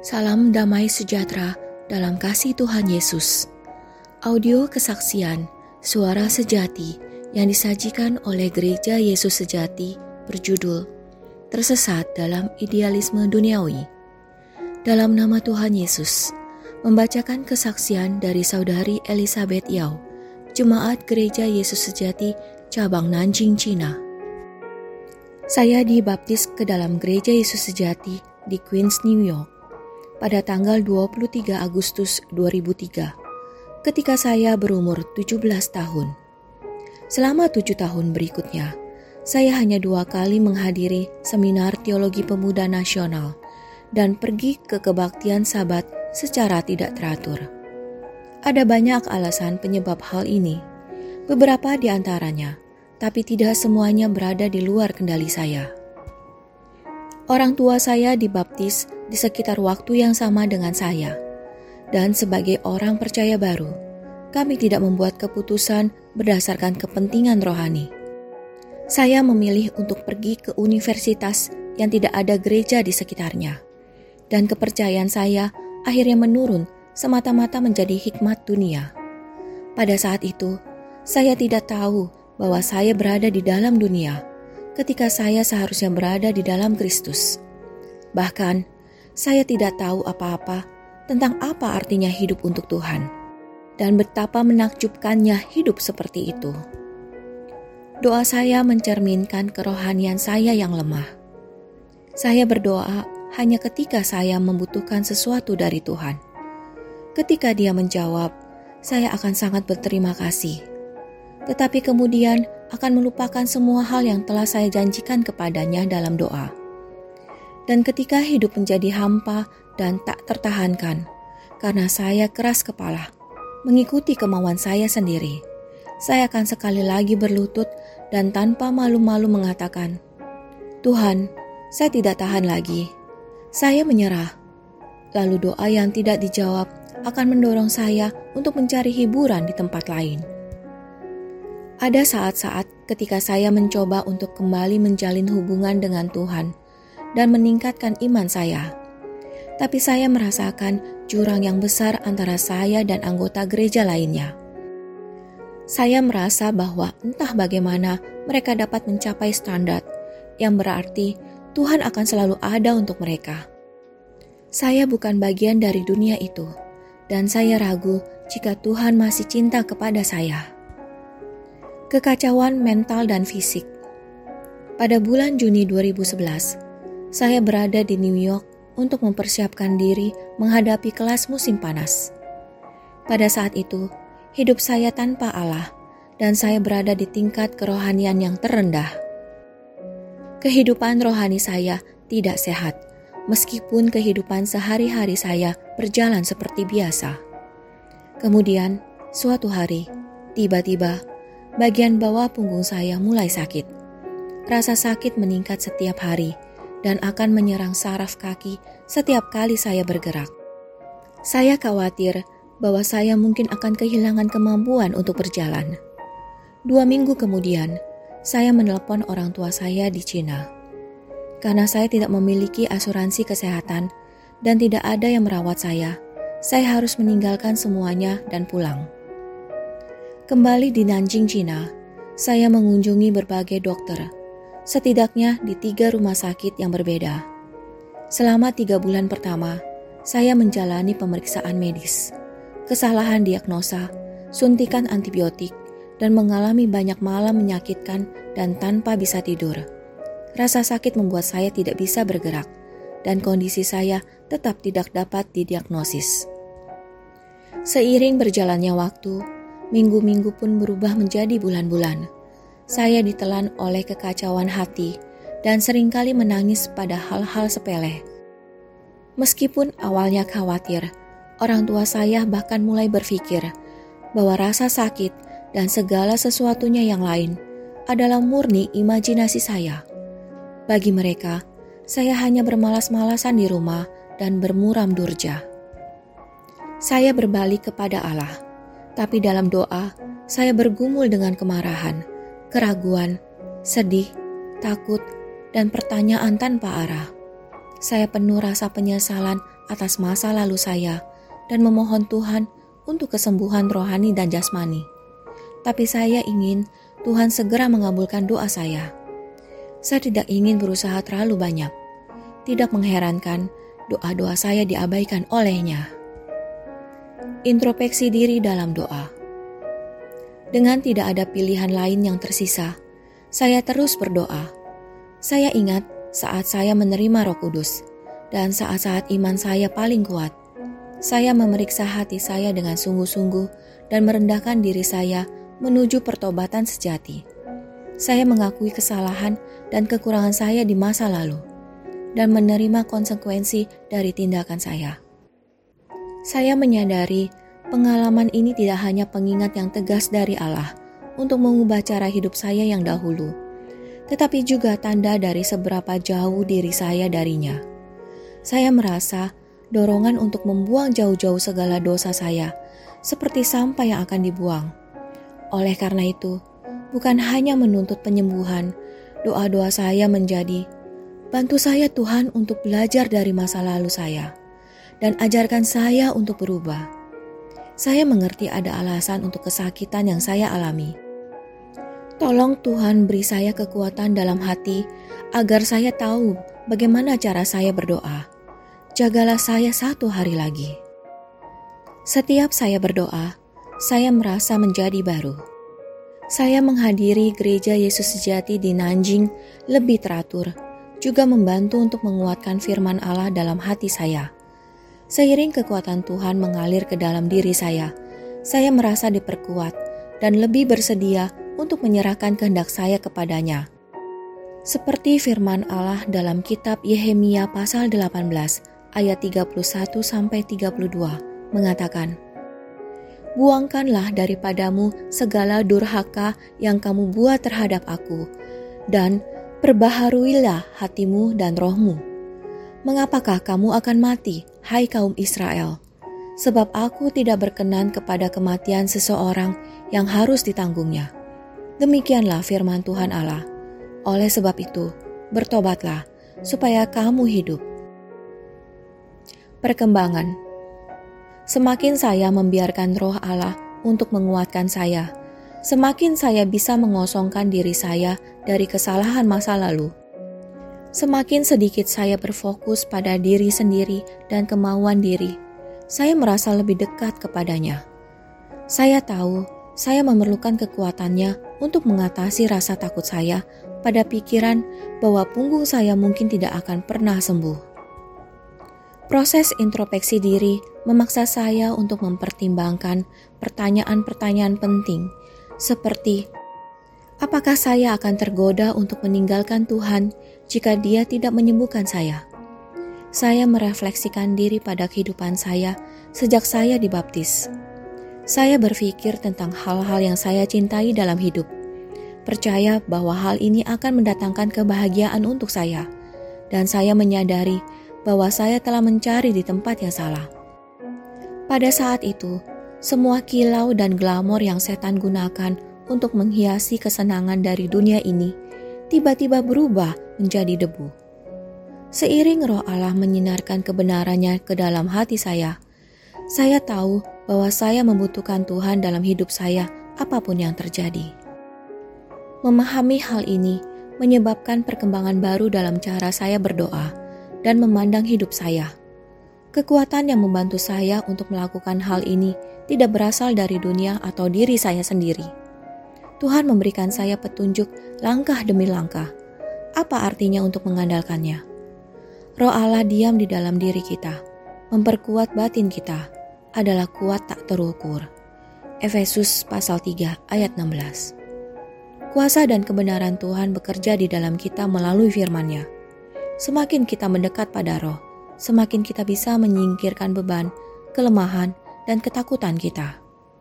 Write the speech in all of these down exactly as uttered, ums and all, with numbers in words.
Salam damai sejahtera dalam kasih Tuhan Yesus. Audio kesaksian Suara Sejati yang disajikan oleh Gereja Yesus Sejati berjudul Tersesat dalam Idealisme Duniawi. Dalam nama Tuhan Yesus, membacakan kesaksian dari Saudari Elizabeth Yao, Jemaat Gereja Yesus Sejati, Cabang Nanjing, Cina. Saya dibaptis ke dalam Gereja Yesus Sejati di Queens, New York, pada tanggal dua puluh tiga Agustus dua ribu tiga, ketika saya berumur tujuh belas tahun. Selama tujuh tahun berikutnya, saya hanya dua kali menghadiri seminar teologi pemuda nasional dan pergi ke kebaktian Sabat secara tidak teratur. Ada banyak alasan penyebab hal ini, beberapa di antaranya, tapi tidak semuanya berada di luar kendali saya. Orang tua saya dibaptis di sekitar waktu yang sama dengan saya, dan sebagai orang percaya baru, kami tidak membuat keputusan berdasarkan kepentingan rohani. Saya memilih untuk pergi ke universitas yang tidak ada gereja di sekitarnya, dan kepercayaan saya akhirnya menurun semata-mata menjadi hikmat dunia. Pada saat itu, saya tidak tahu bahwa saya berada di dalam dunia ketika saya seharusnya berada di dalam Kristus. Bahkan, saya tidak tahu apa-apa tentang apa artinya hidup untuk Tuhan, dan betapa menakjubkannya hidup seperti itu. Doa saya mencerminkan kerohanian saya yang lemah. Saya berdoa hanya ketika saya membutuhkan sesuatu dari Tuhan. Ketika Dia menjawab, saya akan sangat berterima kasih. Tetapi kemudian akan melupakan semua hal yang telah saya janjikan kepadanya dalam doa. Dan ketika hidup menjadi hampa dan tak tertahankan, karena saya keras kepala, mengikuti kemauan saya sendiri, saya akan sekali lagi berlutut dan tanpa malu-malu mengatakan, "Tuhan, saya tidak tahan lagi. Saya menyerah." Lalu doa yang tidak dijawab akan mendorong saya untuk mencari hiburan di tempat lain. Ada saat-saat ketika saya mencoba untuk kembali menjalin hubungan dengan Tuhan dan meningkatkan iman saya. Tapi saya merasakan jurang yang besar antara saya dan anggota gereja lainnya. Saya merasa bahwa entah bagaimana mereka dapat mencapai standar, yang berarti Tuhan akan selalu ada untuk mereka. Saya bukan bagian dari dunia itu, dan saya ragu jika Tuhan masih cinta kepada saya. Kekacauan mental dan fisik. Pada bulan Juni dua ribu sebelas, saya berada di New York untuk mempersiapkan diri menghadapi kelas musim panas. Pada saat itu, hidup saya tanpa Allah dan saya berada di tingkat kerohanian yang terendah. Kehidupan rohani saya tidak sehat, meskipun kehidupan sehari-hari saya berjalan seperti biasa. Kemudian, suatu hari, tiba-tiba, bagian bawah punggung saya mulai sakit. Rasa sakit meningkat setiap hari dan akan menyerang saraf kaki setiap kali saya bergerak. Saya khawatir bahwa saya mungkin akan kehilangan kemampuan untuk berjalan. Dua minggu kemudian, saya menelepon orang tua saya di Cina. Karena saya tidak memiliki asuransi kesehatan dan tidak ada yang merawat saya, saya harus meninggalkan semuanya dan pulang. Kembali di Nanjing, Cina, saya mengunjungi berbagai dokter, setidaknya di tiga rumah sakit yang berbeda. Selama tiga bulan pertama, saya menjalani pemeriksaan medis, kesalahan diagnosa, suntikan antibiotik, dan mengalami banyak malam menyakitkan dan tanpa bisa tidur. Rasa sakit membuat saya tidak bisa bergerak, dan kondisi saya tetap tidak dapat didiagnosis. Seiring berjalannya waktu, minggu-minggu pun berubah menjadi bulan-bulan. Saya ditelan oleh kekacauan hati dan seringkali menangis pada hal-hal sepele. Meskipun awalnya khawatir, orang tua saya bahkan mulai berpikir bahwa rasa sakit dan segala sesuatunya yang lain adalah murni imajinasi saya. Bagi mereka, saya hanya bermalas-malasan di rumah dan bermuram durja. Saya berbalik kepada Allah. Tapi dalam doa, saya bergumul dengan kemarahan, keraguan, sedih, takut, dan pertanyaan tanpa arah. Saya penuh rasa penyesalan atas masa lalu saya dan memohon Tuhan untuk kesembuhan rohani dan jasmani. Tapi saya ingin Tuhan segera mengabulkan doa saya. Saya tidak ingin berusaha terlalu banyak. Tidak mengherankan doa-doa saya diabaikan olehnya. Introspeksi diri dalam doa. Dengan tidak ada pilihan lain yang tersisa, saya terus berdoa. Saya ingat saat saya menerima Roh Kudus dan saat-saat iman saya paling kuat. Saya memeriksa hati saya dengan sungguh-sungguh dan merendahkan diri saya menuju pertobatan sejati. Saya mengakui kesalahan dan kekurangan saya di masa lalu dan menerima konsekuensi dari tindakan saya. Saya menyadari pengalaman ini tidak hanya pengingat yang tegas dari Allah untuk mengubah cara hidup saya yang dahulu, tetapi juga tanda dari seberapa jauh diri saya darinya. Saya merasa dorongan untuk membuang jauh-jauh segala dosa saya, seperti sampah yang akan dibuang. Oleh karena itu, bukan hanya menuntut penyembuhan, doa-doa saya menjadi, bantu saya Tuhan untuk belajar dari masa lalu saya, dan ajarkan saya untuk berubah. Saya mengerti ada alasan untuk kesakitan yang saya alami. Tolong Tuhan beri saya kekuatan dalam hati agar saya tahu bagaimana cara saya berdoa. Jagalah saya satu hari lagi. Setiap saya berdoa, saya merasa menjadi baru. Saya menghadiri gereja Yesus Sejati di Nanjing lebih teratur, juga membantu untuk menguatkan firman Allah dalam hati saya. Seiring kekuatan Tuhan mengalir ke dalam diri saya, saya merasa diperkuat dan lebih bersedia untuk menyerahkan kehendak saya kepadanya. Seperti firman Allah dalam kitab Yehemia pasal delapan belas ayat tiga puluh satu sampai tiga puluh dua mengatakan, buangkanlah daripadamu segala durhaka yang kamu buat terhadap aku, dan perbaharuilah hatimu dan rohmu. Mengapakah kamu akan mati, hai kaum Israel? Sebab aku tidak berkenan kepada kematian seseorang yang harus ditanggungnya. Demikianlah firman Tuhan Allah. Oleh sebab itu, bertobatlah, supaya kamu hidup. Perkembangan. Semakin saya membiarkan Roh Allah untuk menguatkan saya, semakin saya bisa mengosongkan diri saya dari kesalahan masa lalu. Semakin sedikit saya berfokus pada diri sendiri dan kemauan diri, saya merasa lebih dekat kepadanya. Saya tahu saya memerlukan kekuatannya untuk mengatasi rasa takut saya pada pikiran bahwa punggung saya mungkin tidak akan pernah sembuh. Proses introspeksi diri memaksa saya untuk mempertimbangkan pertanyaan-pertanyaan penting, seperti apakah saya akan tergoda untuk meninggalkan Tuhan jika Dia tidak menyembuhkan saya? Saya merefleksikan diri pada kehidupan saya sejak saya dibaptis. Saya berpikir tentang hal-hal yang saya cintai dalam hidup, percaya bahwa hal ini akan mendatangkan kebahagiaan untuk saya, dan saya menyadari bahwa saya telah mencari di tempat yang salah. Pada saat itu, semua kilau dan glamor yang setan gunakan untuk menghiasi kesenangan dari dunia ini tiba-tiba berubah menjadi debu. Seiring Roh Allah menyinarkan kebenarannya ke dalam hati saya, saya tahu bahwa saya membutuhkan Tuhan dalam hidup saya apapun yang terjadi. Memahami hal ini menyebabkan perkembangan baru dalam cara saya berdoa dan memandang hidup saya. Kekuatan yang membantu saya untuk melakukan hal ini tidak berasal dari dunia atau diri saya sendiri. Tuhan memberikan saya petunjuk langkah demi langkah. Apa artinya untuk mengandalkannya? Roh Allah diam di dalam diri kita, memperkuat batin kita, adalah kuat tak terukur. Efesus pasal tiga ayat enam belas. Kuasa dan kebenaran Tuhan bekerja di dalam kita melalui firman-Nya. Semakin kita mendekat pada Roh, semakin kita bisa menyingkirkan beban, kelemahan, dan ketakutan kita.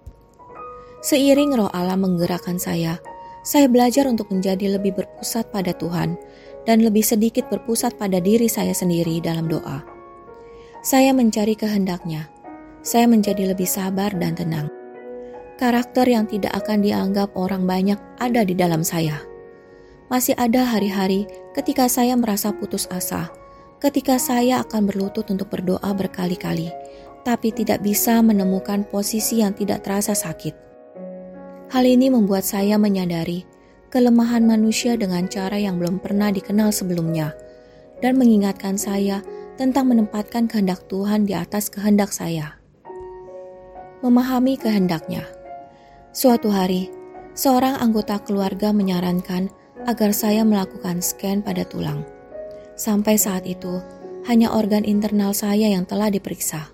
Seiring Roh Allah menggerakkan saya, saya belajar untuk menjadi lebih berpusat pada Tuhan dan lebih sedikit berpusat pada diri saya sendiri dalam doa. Saya mencari kehendak-Nya. Saya menjadi lebih sabar dan tenang. Karakter yang tidak akan dianggap orang banyak ada di dalam saya. Masih ada hari-hari ketika saya merasa putus asa ketika saya akan berlutut untuk berdoa berkali-kali, tapi tidak bisa menemukan posisi yang tidak terasa sakit. Hal ini membuat saya menyadari kelemahan manusia dengan cara yang belum pernah dikenal sebelumnya, dan mengingatkan saya tentang menempatkan kehendak Tuhan di atas kehendak saya. Memahami kehendaknya. Suatu hari, seorang anggota keluarga menyarankan agar saya melakukan scan pada tulang. Sampai saat itu, hanya organ internal saya yang telah diperiksa.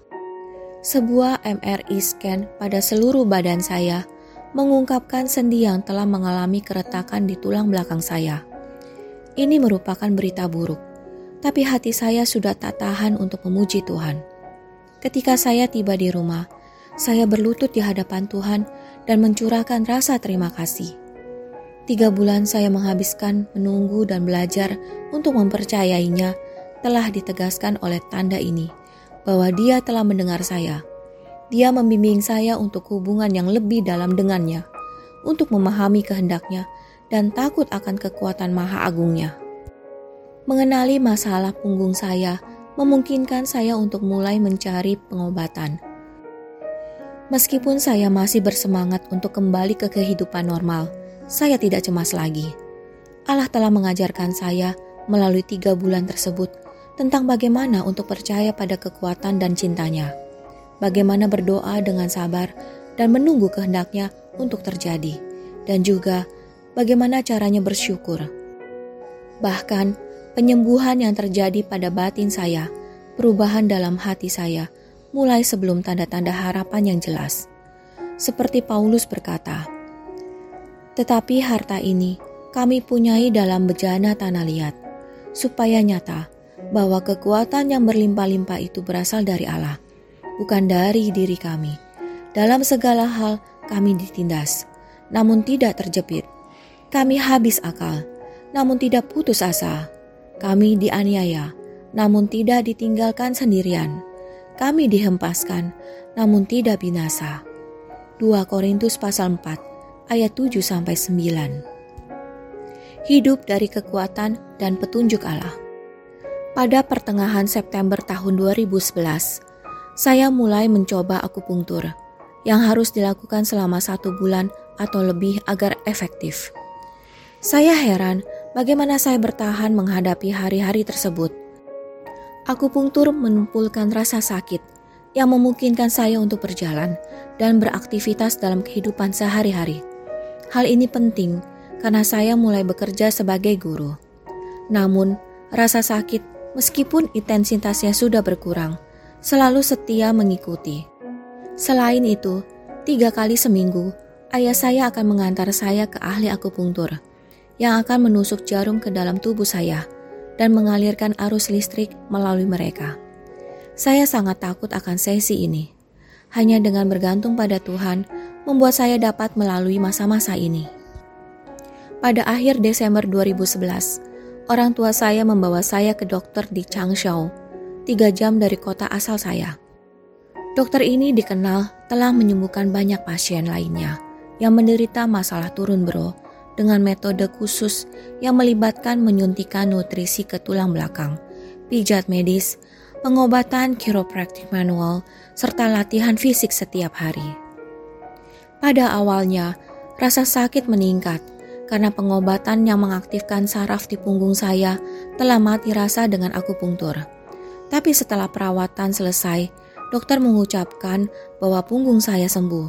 Sebuah M R I scan pada seluruh badan saya mengungkapkan sendi yang telah mengalami keretakan di tulang belakang saya. Ini merupakan berita buruk, tapi hati saya sudah tak tahan untuk memuji Tuhan. Ketika saya tiba di rumah, saya berlutut di hadapan Tuhan dan mencurahkan rasa terima kasih. Tiga bulan saya menghabiskan menunggu dan belajar untuk mempercayainya telah ditegaskan oleh tanda ini, bahwa Dia telah mendengar saya. Dia membimbing saya untuk hubungan yang lebih dalam dengannya, untuk memahami kehendaknya dan takut akan kekuatan Maha Agungnya. Mengenali masalah punggung saya memungkinkan saya untuk mulai mencari pengobatan. Meskipun saya masih bersemangat untuk kembali ke kehidupan normal, saya tidak cemas lagi. Allah telah mengajarkan saya melalui tiga bulan tersebut tentang bagaimana untuk percaya pada kekuatan dan cintanya, bagaimana berdoa dengan sabar dan menunggu kehendaknya untuk terjadi, dan juga bagaimana caranya bersyukur. Bahkan penyembuhan yang terjadi pada batin saya, perubahan dalam hati saya, mulai sebelum tanda-tanda harapan yang jelas. Seperti Paulus berkata, "Tetapi harta ini kami punyai dalam bejana tanah liat, supaya nyata bahwa kekuatan yang berlimpah-limpah itu berasal dari Allah, bukan dari diri kami. Dalam segala hal kami ditindas, namun tidak terjepit. Kami habis akal, namun tidak putus asa. Kami dianiaya, namun tidak ditinggalkan sendirian. Kami dihempaskan, namun tidak binasa." dua Korintus pasal empat, ayat tujuh sampai sembilan. Hidup dari kekuatan dan petunjuk Allah. Pada pertengahan September tahun dua ribu sebelas, saya mulai mencoba akupunktur yang harus dilakukan selama satu bulan atau lebih agar efektif. Saya heran bagaimana saya bertahan menghadapi hari-hari tersebut. Akupunktur menumpulkan rasa sakit yang memungkinkan saya untuk berjalan dan beraktivitas dalam kehidupan sehari-hari. Hal ini penting karena saya mulai bekerja sebagai guru. Namun, rasa sakit meskipun intensitasnya sudah berkurang, selalu setia mengikuti. Selain itu, tiga kali seminggu, ayah saya akan mengantar saya ke ahli akupunktur yang akan menusuk jarum ke dalam tubuh saya dan mengalirkan arus listrik melalui mereka. Saya sangat takut akan sesi ini. Hanya dengan bergantung pada Tuhan, membuat saya dapat melalui masa-masa ini. Pada akhir Desember dua ribu sebelas, orang tua saya membawa saya ke dokter di Changsha, tiga jam dari kota asal saya. Dokter ini dikenal telah menyembuhkan banyak pasien lainnya yang menderita masalah turun bro dengan metode khusus yang melibatkan menyuntikkan nutrisi ke tulang belakang, pijat medis, pengobatan chiropractic manual, serta latihan fisik setiap hari. Pada awalnya, rasa sakit meningkat karena pengobatan yang mengaktifkan saraf di punggung saya telah mati rasa dengan akupunktur. Tapi setelah perawatan selesai, dokter mengucapkan bahwa punggung saya sembuh.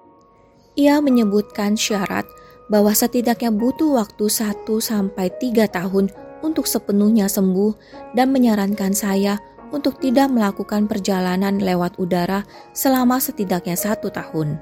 Ia menyebutkan syarat bahwa setidaknya butuh waktu satu sampai tiga tahun untuk sepenuhnya sembuh dan menyarankan saya untuk tidak melakukan perjalanan lewat udara selama setidaknya satu tahun.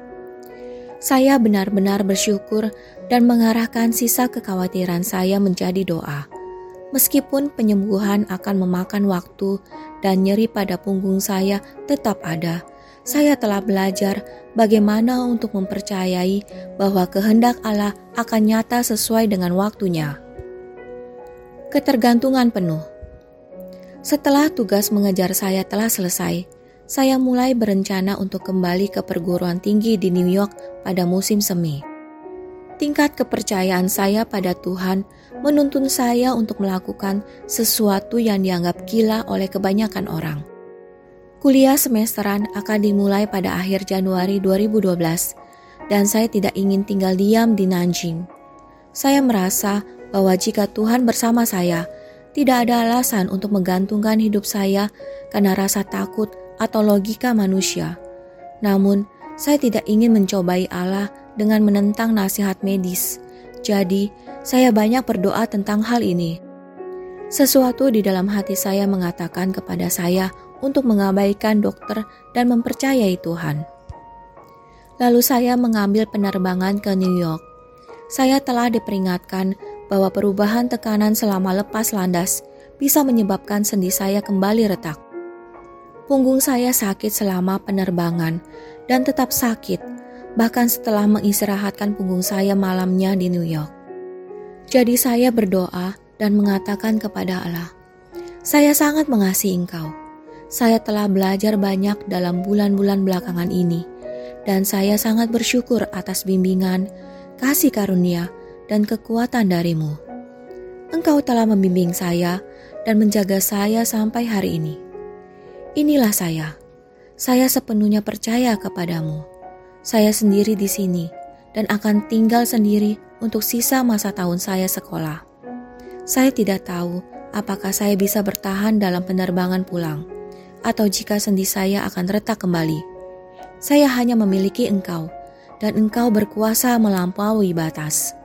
Saya benar-benar bersyukur dan mengarahkan sisa kekhawatiran saya menjadi doa. Meskipun penyembuhan akan memakan waktu dan nyeri pada punggung saya tetap ada, saya telah belajar bagaimana untuk mempercayai bahwa kehendak Allah akan nyata sesuai dengan waktunya. Ketergantungan penuh. Setelah tugas mengejar saya telah selesai, saya mulai berencana untuk kembali ke perguruan tinggi di New York pada musim semi. tingkat kepercayaan saya pada Tuhan menuntun saya untuk melakukan sesuatu yang dianggap gila oleh kebanyakan orang. Kuliah semesteran akan dimulai pada akhir Januari dua ribu dua belas dan saya tidak ingin tinggal diam di Nanjing. Saya merasa bahwa jika Tuhan bersama saya, tidak ada alasan untuk menggantungkan hidup saya karena rasa takut atau logika manusia. Namun, saya tidak ingin mencobai Allah dengan menentang nasihat medis. Jadi, saya banyak berdoa tentang hal ini. Sesuatu di dalam hati saya mengatakan kepada saya untuk mengabaikan dokter dan mempercayai Tuhan. Lalu saya mengambil penerbangan ke New York. Saya telah diperingatkan bahwa perubahan tekanan selama lepas landas bisa menyebabkan sendi saya kembali retak. Punggung saya sakit selama penerbangan dan tetap sakit, bahkan setelah mengistirahatkan punggung saya malamnya di New York. Jadi saya berdoa dan mengatakan kepada Allah, "Saya sangat mengasihi Engkau. Saya telah belajar banyak dalam bulan-bulan belakangan ini, dan saya sangat bersyukur atas bimbingan, kasih karunia, dan kekuatan dari-Mu. Engkau telah membimbing saya dan menjaga saya sampai hari ini. Inilah saya. Saya sepenuhnya percaya kepadamu. Saya sendiri di sini dan akan tinggal sendiri untuk sisa masa tahun saya sekolah. Saya tidak tahu apakah saya bisa bertahan dalam penerbangan pulang, atau jika sendi saya akan retak kembali. Saya hanya memiliki Engkau, dan Engkau berkuasa melampaui batas.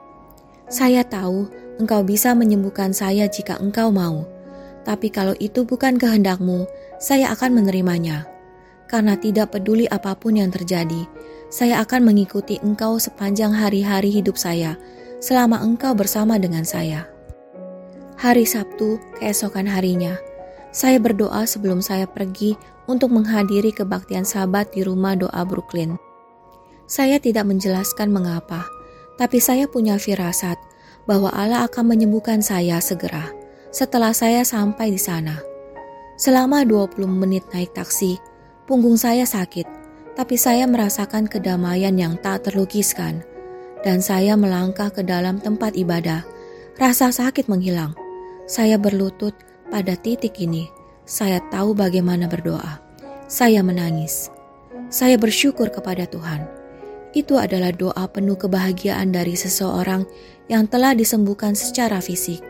Saya tahu Engkau bisa menyembuhkan saya jika Engkau mau, tapi kalau itu bukan kehendak-Mu, saya akan menerimanya. Karena tidak peduli apapun yang terjadi, saya akan mengikuti Engkau sepanjang hari-hari hidup saya, selama Engkau bersama dengan saya." Hari Sabtu, keesokan harinya, saya berdoa sebelum saya pergi untuk menghadiri kebaktian Sabat di rumah doa Brooklyn. Saya tidak menjelaskan mengapa, tapi saya punya firasat bahwa Allah akan menyembuhkan saya segera setelah saya sampai di sana. Selama dua puluh menit naik taksi, punggung saya sakit, tapi saya merasakan kedamaian yang tak terlukiskan. Dan saya melangkah ke dalam tempat ibadah. Rasa sakit menghilang. Saya berlutut pada titik ini. Saya tahu bagaimana berdoa. Saya menangis. Saya bersyukur kepada Tuhan. Itu adalah doa penuh kebahagiaan dari seseorang yang telah disembuhkan secara fisik.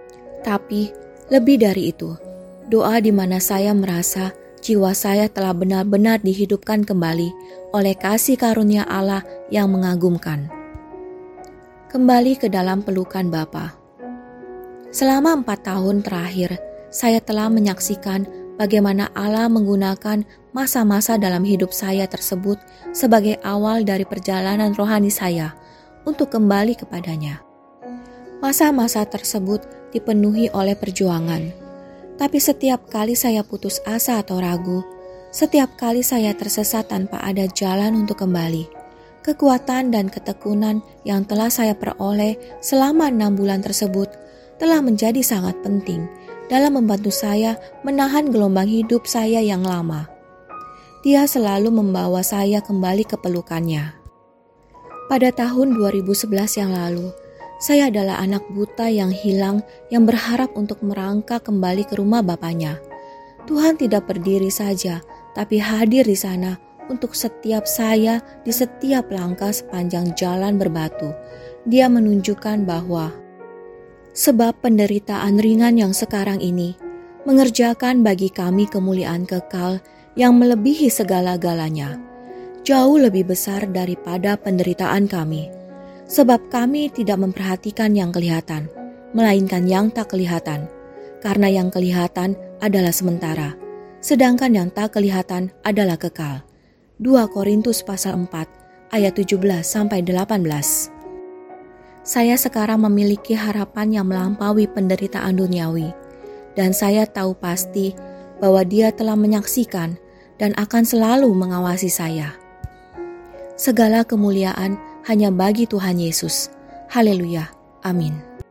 Tapi lebih dari itu, doa di mana saya merasa jiwa saya telah benar-benar dihidupkan kembali oleh kasih karunia Allah yang mengagumkan. Kembali ke dalam pelukan Bapa. Selama empat tahun terakhir, saya telah menyaksikan bagaimana Allah menggunakan masa-masa dalam hidup saya tersebut sebagai awal dari perjalanan rohani saya untuk kembali kepadanya. Masa-masa tersebut dipenuhi oleh perjuangan. Tapi setiap kali saya putus asa atau ragu, setiap kali saya tersesat tanpa ada jalan untuk kembali, kekuatan dan ketekunan yang telah saya peroleh selama enam bulan tersebut telah menjadi sangat penting dalam membantu saya menahan gelombang hidup saya yang lama. Dia selalu membawa saya kembali ke pelukannya. Pada tahun dua ribu sebelas yang lalu, saya adalah anak buta yang hilang yang berharap untuk merangkak kembali ke rumah bapaknya. Tuhan tidak berdiri saja, tapi hadir di sana untuk setiap saya di setiap langkah sepanjang jalan berbatu. Dia menunjukkan bahwa sebab penderitaan ringan yang sekarang ini mengerjakan bagi kami kemuliaan kekal yang melebihi segala-galanya, jauh lebih besar daripada penderitaan kami. Sebab kami tidak memperhatikan yang kelihatan, melainkan yang tak kelihatan. Karena yang kelihatan adalah sementara, sedangkan yang tak kelihatan adalah kekal. dua Korintus pasal empat ayat tujuh belas sampai delapan belas. Saya sekarang memiliki harapan yang melampaui penderitaan duniawi, dan saya tahu pasti bahwa Dia telah menyaksikan dan akan selalu mengawasi saya. Segala kemuliaan hanya bagi Tuhan Yesus. Haleluya. Amin.